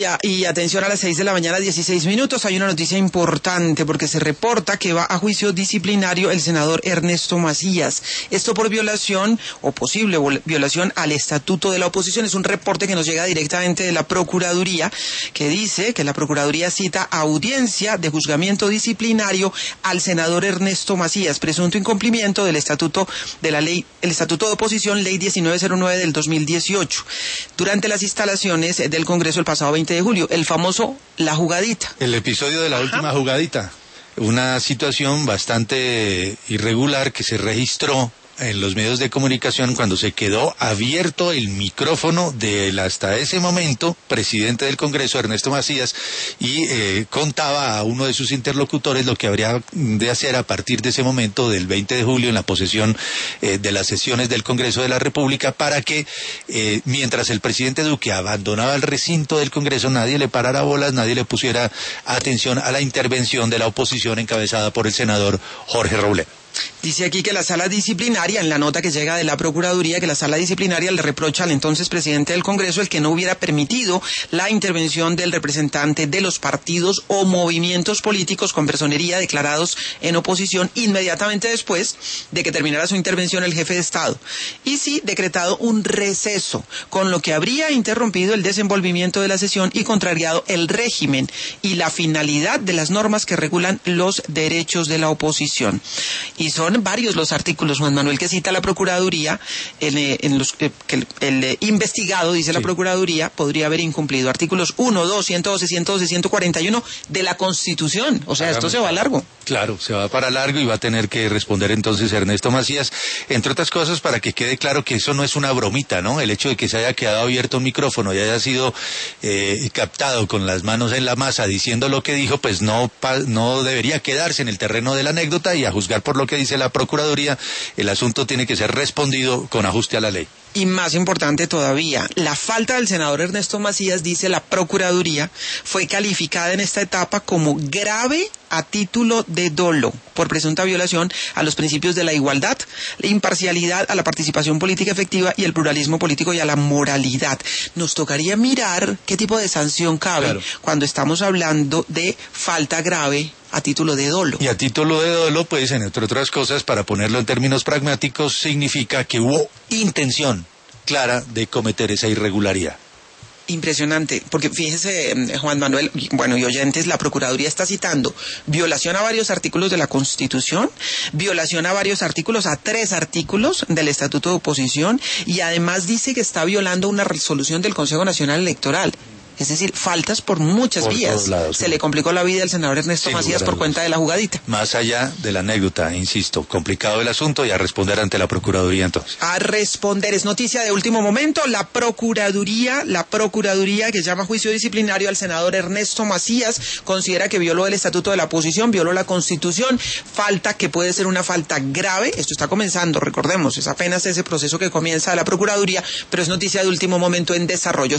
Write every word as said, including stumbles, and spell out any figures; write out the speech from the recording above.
Ya, y atención, a las seis de la mañana, dieciséis minutos, hay una noticia importante porque se reporta que va a juicio disciplinario el senador Ernesto Macías. Esto por violación o posible violación al estatuto de la oposición. Es un reporte que nos llega directamente de la Procuraduría, que dice que la Procuraduría cita audiencia de juzgamiento disciplinario al senador Ernesto Macías, presunto incumplimiento del estatuto de la ley, el estatuto de oposición, ley diecinueve cero nueve del dos mil dieciocho, durante las instalaciones del Congreso el pasado veinte de julio, el famoso La Jugadita. El episodio de la Ajá. última jugadita, una situación bastante irregular que se registró en los medios de comunicación cuando se quedó abierto el micrófono del hasta ese momento presidente del Congreso, Ernesto Macías, y eh, contaba a uno de sus interlocutores lo que habría de hacer a partir de ese momento del veinte de julio en la posesión eh, de las sesiones del Congreso de la República, para que eh, mientras el presidente Duque abandonaba el recinto del Congreso nadie le parara bolas, nadie le pusiera atención a la intervención de la oposición encabezada por el senador Jorge Robledo. Dice aquí que la sala disciplinaria, en la nota que llega de la Procuraduría, que la sala disciplinaria le reprocha al entonces presidente del Congreso el que no hubiera permitido la intervención del representante de los partidos o movimientos políticos con personería declarados en oposición inmediatamente después de que terminara su intervención el jefe de Estado, y sí decretado un receso, con lo que habría interrumpido el desenvolvimiento de la sesión y contrariado el régimen y la finalidad de las normas que regulan los derechos de la oposición. Y son varios los artículos, Juan Manuel, que cita la Procuraduría, en, en los que el, el investigado, dice sí. la Procuraduría, podría haber incumplido. Artículos uno, dos, ciento doce, ciento doce, ciento cuarenta y uno de la Constitución. O sea, Hágame. esto se va largo. Claro, se va para largo y va a tener que responder entonces Ernesto Macías, entre otras cosas, para que quede claro que eso no es una bromita, ¿no? El hecho de que se haya quedado abierto un micrófono y haya sido eh, captado con las manos en la masa diciendo lo que dijo, pues no, no debería quedarse en el terreno de la anécdota, y a juzgar por lo que dice la Procuraduría, el asunto tiene que ser respondido con ajuste a la ley. Y más importante todavía, la falta del senador Ernesto Macías, dice la Procuraduría, fue calificada en esta etapa como grave a título de dolo por presunta violación a los principios de la igualdad, la imparcialidad, a la participación política efectiva y el pluralismo político y a la moralidad. Nos tocaría mirar qué tipo de sanción cabe claro. cuando estamos hablando de falta grave a título de dolo. Y a título de dolo, pues, entre otras cosas, para ponerlo en términos pragmáticos, significa que hubo intención clara de cometer esa irregularidad. Impresionante, porque fíjese, Juan Manuel, bueno, y oyentes, la Procuraduría está citando violación a varios artículos de la Constitución, violación a varios artículos, a tres artículos del Estatuto de Oposición, y además dice que está violando una resolución del Consejo Nacional Electoral. Es decir, faltas por muchas por vías. Lados, Se sí. le complicó la vida al senador Ernesto Sin Macías por cuenta de la jugadita. Más allá de la anécdota, insisto, complicado el asunto, y a responder ante la Procuraduría entonces. A responder, es noticia de último momento, la Procuraduría, la Procuraduría que llama juicio disciplinario al senador Ernesto Macías, considera que violó el Estatuto de la Oposición, violó la Constitución, falta que puede ser una falta grave. Esto está comenzando, recordemos, es apenas ese proceso que comienza la Procuraduría, pero es noticia de último momento en desarrollo.